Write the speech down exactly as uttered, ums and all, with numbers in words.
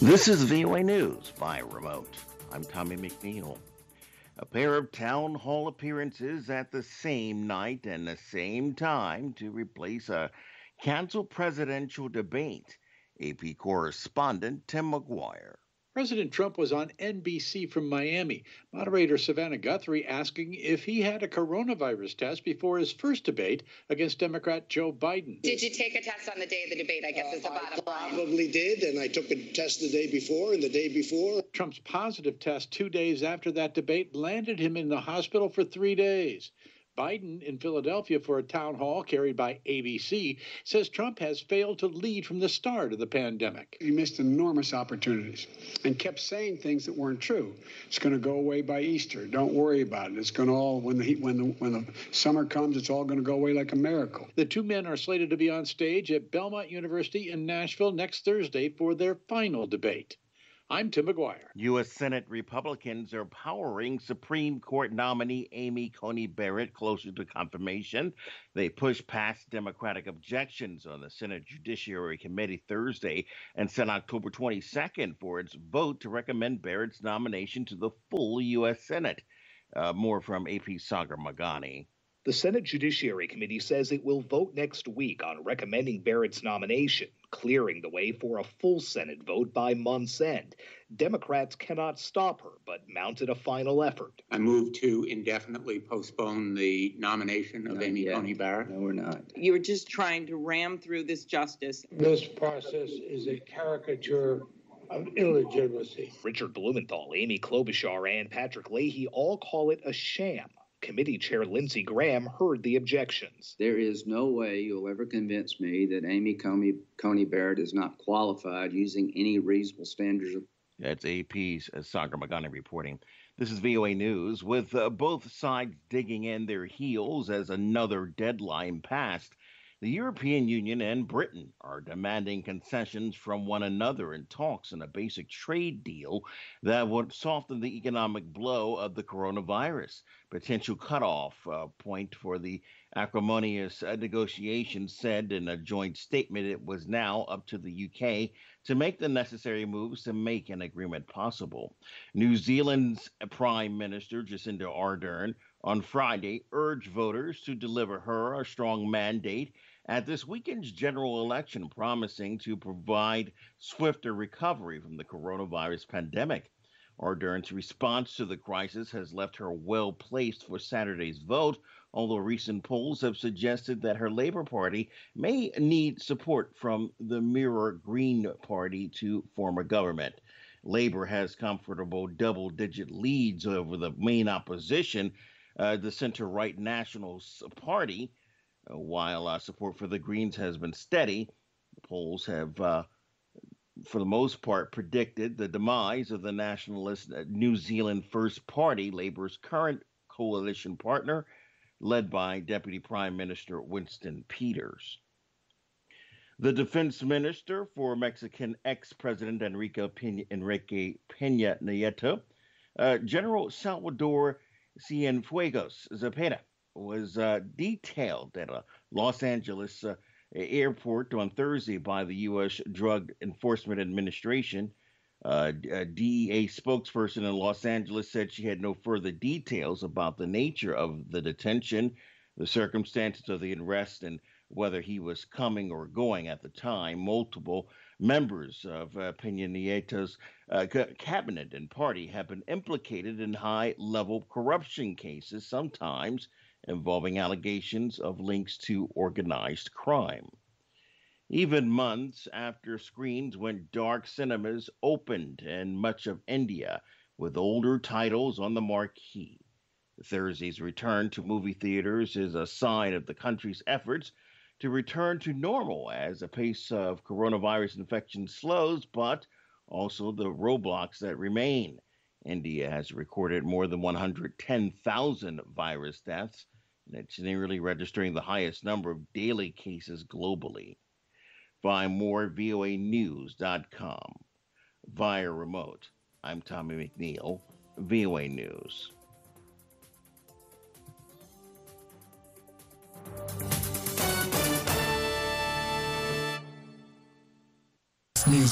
This is V O A News by remote. I'm Tommy McNeil. A pair of town hall appearances at the same night and the same time to replace a canceled presidential debate. A P correspondent Tim McGuire. President Trump was on N B C from Miami. Moderator Savannah Guthrie asking if he had a coronavirus test before his first debate against Democrat Joe Biden. Did you take a test on the day of the debate, I guess uh, is the bottom I line? Probably did, and I took a test the day before and the day before. Trump's positive test two days after that debate landed him in the hospital for three days. Biden in Philadelphia for a town hall carried by A B C says Trump has failed to lead from the start of the pandemic. He missed enormous opportunities and kept saying things that weren't true. It's going to go away by Easter. Don't worry about it. It's going to all, when the, heat, when the, when the summer comes, it's all going to go away like a miracle. The two men are slated to be on stage at Belmont University in Nashville next Thursday for their final debate. I'm Tim McGuire. U S. Senate Republicans are powering Supreme Court nominee Amy Coney Barrett closer to confirmation. They pushed past Democratic objections on the Senate Judiciary Committee Thursday and set October twenty-second for its vote to recommend Barrett's nomination to the full U S. Senate. Uh, more from A P's Sagar Magani. The Senate Judiciary Committee says it will vote next week on recommending Barrett's nomination, clearing the way for a full Senate vote by month's end. Democrats cannot stop her, but mounted a final effort. I move to indefinitely postpone the nomination of Not Amy yet. Coney Barrett. No, we're not. You're just trying to ram through this justice. This process is a caricature of illegitimacy. Richard Blumenthal, Amy Klobuchar, and Patrick Leahy all call it a sham. Committee Chair Lindsey Graham heard the objections. There is no way you'll ever convince me that Amy Coney, Coney Barrett is not qualified using any reasonable standards. Of- That's A P's uh, Sagar Magani reporting. This is V O A News, with uh, both sides digging in their heels as another deadline passed. The European Union and Britain are demanding concessions from one another in talks in a basic trade deal that would soften the economic blow of the coronavirus. Potential cutoff uh, point for the acrimonious uh, negotiations said in a joint statement it was now up to the U K to make the necessary moves to make an agreement possible. New Zealand's Prime Minister Jacinda Ardern on Friday urged voters to deliver her a strong mandate at this weekend's general election, promising to provide swifter recovery from the coronavirus pandemic. Ardern's response to the crisis has left her well placed for Saturday's vote, although recent polls have suggested that her Labour Party may need support from the Mirror Green Party to form a government. Labour has comfortable double-digit leads over the main opposition, uh, the centre-right National Party. Uh, while uh, support for the Greens has been steady, the polls have, uh, for the most part, predicted the demise of the nationalist uh, New Zealand First Party, Labour's current coalition partner, led by Deputy Prime Minister Winston Peters. The defense minister for Mexican ex-president Enrique Peña, Enrique Peña Nieto, uh, General Salvador Cienfuegos Zepeda, was uh, detailed at a Los Angeles uh, airport on Thursday by the U S. Drug Enforcement Administration. Uh, a D E A spokesperson in Los Angeles said she had no further details about the nature of the detention, the circumstances of the arrest, and whether he was coming or going at the time. Multiple members of uh, Peña Nieto's uh, cabinet and party have been implicated in high-level corruption cases, sometimes involving allegations of links to organized crime. Even months after screens went dark, cinemas opened in much of India with older titles on the marquee. Thursday's return to movie theaters is a sign of the country's efforts to return to normal as the pace of coronavirus infection slows, but also the roadblocks that remain. India has recorded more than one hundred ten thousand virus deaths, and it's nearly registering the highest number of daily cases globally. Find more at V O A news dot com. Via remote, I'm Tommy McNeil, V O A News. News.